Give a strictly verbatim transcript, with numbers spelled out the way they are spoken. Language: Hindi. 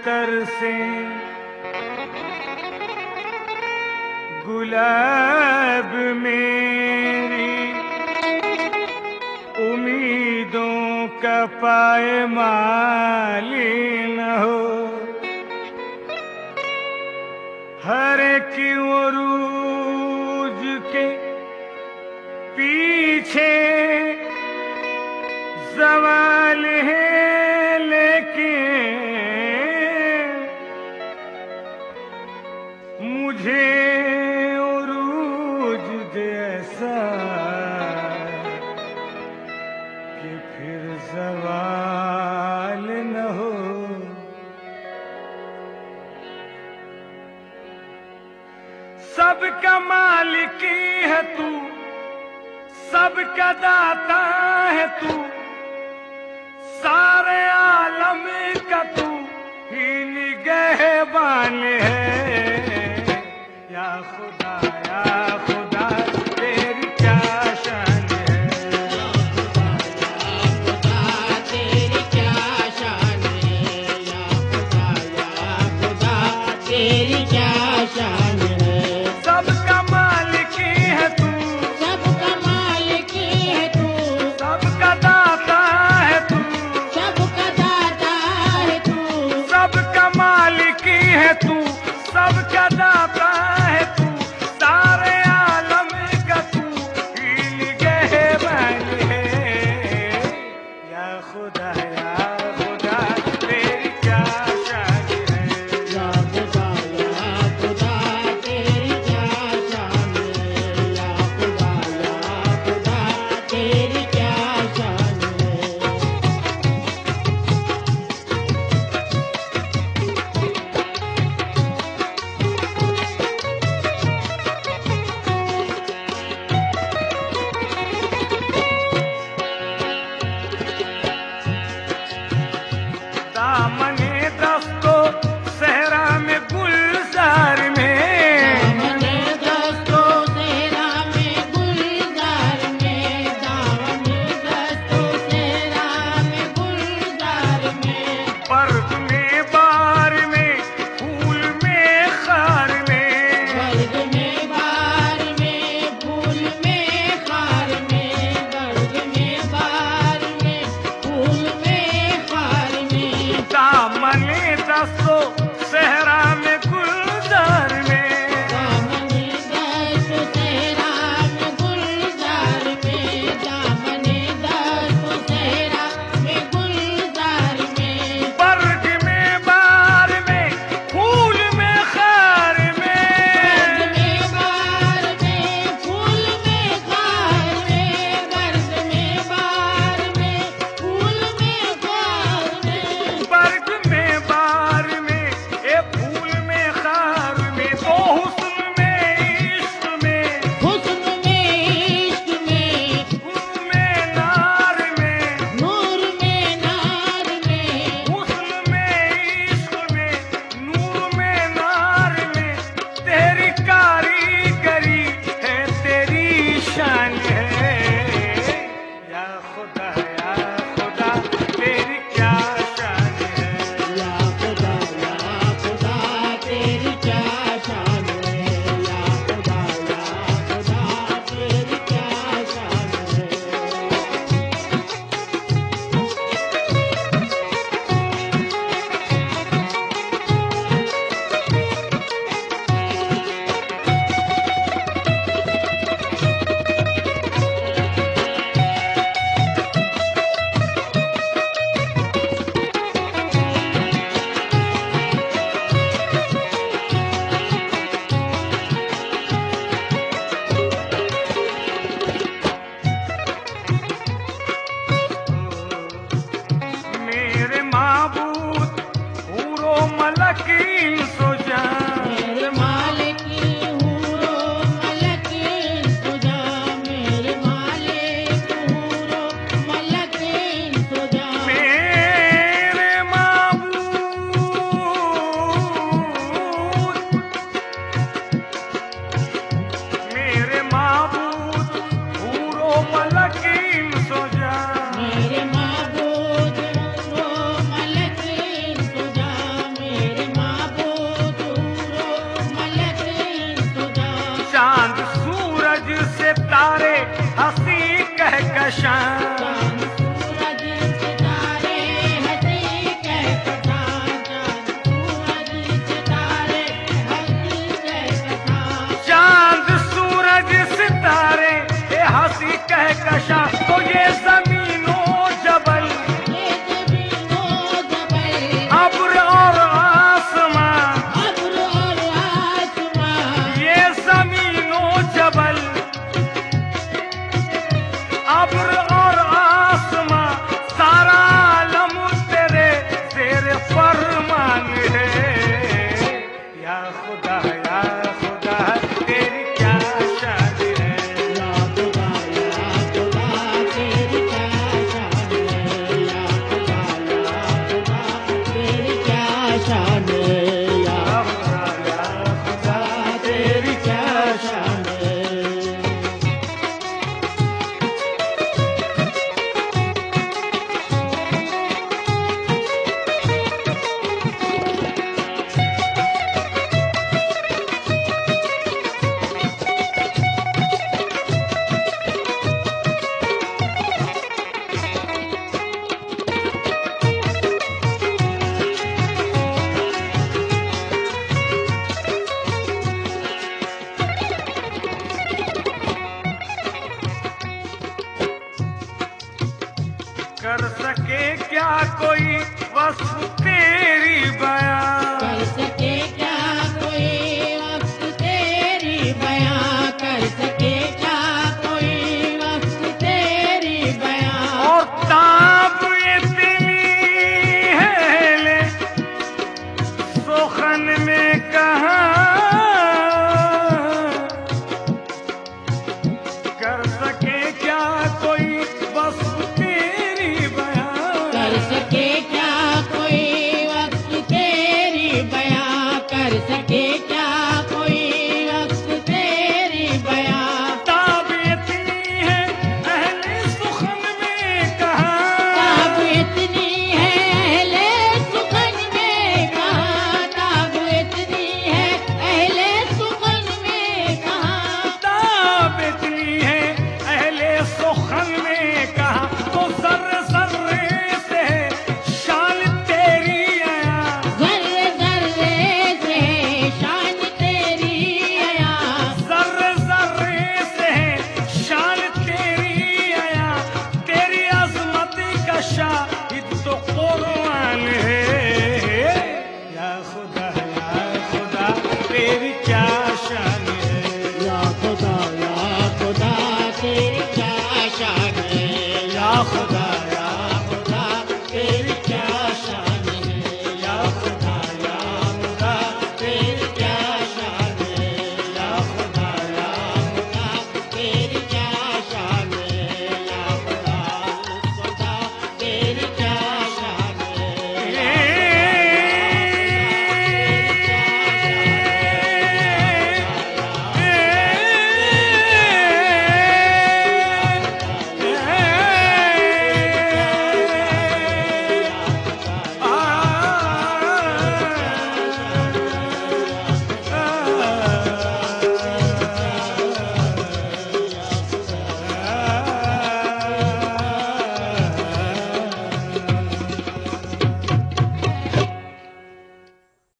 तरसे गुलाब मेरी उम्मीदों का पायमाली न हो। हर एक उरूज के पीछे ज़वाल है, लेकिन मुझे उरूज दे ऐसा कि फिर ज़वाल न हो। सबका मालिक है तू, सबका दाता है तू, सारे आलम का तू ही निगहबान है। या खुदा या खुदा तेरी क्या शान है। या खुदा या खुदा तेरी क्या शान है। या खुदा या खुदा तेरी क्या शान है। सबका मालिक है तू, सबका मालिक है तू, सबका दाता है तू, सबका दाता है तू, सबका मालिक है तू, सबका दाता है तू, सारे सितारे हंसी कहकशां, चांद सूरज सितारे हंसी कहकशां, चांद सूरज सितारे हंसी कहकशां, चांद सूरज सितारे ये हंसी कहकशां। तो ये जमीनो जबल, ये जमीनो जबल, अब्र और आसमां, अब्र और आसमां, ये जमीनो जबल, अब्र और आसमां, सारा आलम तेरे तेरे फरमान है। या खुदा या खुदा तेरी क्या शान है, या खुदा या खुदा तेरी क्या शान है, या खुदा या खुदा तेरी क्या शान है, या या खुदा या खुदा तेरी क्या शान है। कर सके क्या कोई वस्फ तेरी बयां, कर सके क्या कोई वक्त तेरी बयां, कर सके क्या कोई वक्त तेरी बयां, और ताप इतनी है ले सोखन में कहाँ, कर सके क्या कोई वस्फ तेरी बयां, कर सके क्या कोई वक्त तेरी बयां, कर सके क्या कोई वक्त तेरी बयां, ताप इतनी है अहले सुखन में कहाँ, ताब इतनी है अहले सुखन में कहाँ, ताब इतनी है अहले सुखन में कहाँ, ताप इतनी है अहले सुखन में कहा। तो जर्रे जर्रे से शान तेरी आया, जर्रे जर्रे से शान तेरी आया, जर्रे जर्रे से शान तेरी आया, तेरी अजमत का शाहिद तो कुरान है। या खुदा या खुदा तेरी क्या शान है, या खुदा या खुदा तेरी क्या शान है, या खुदा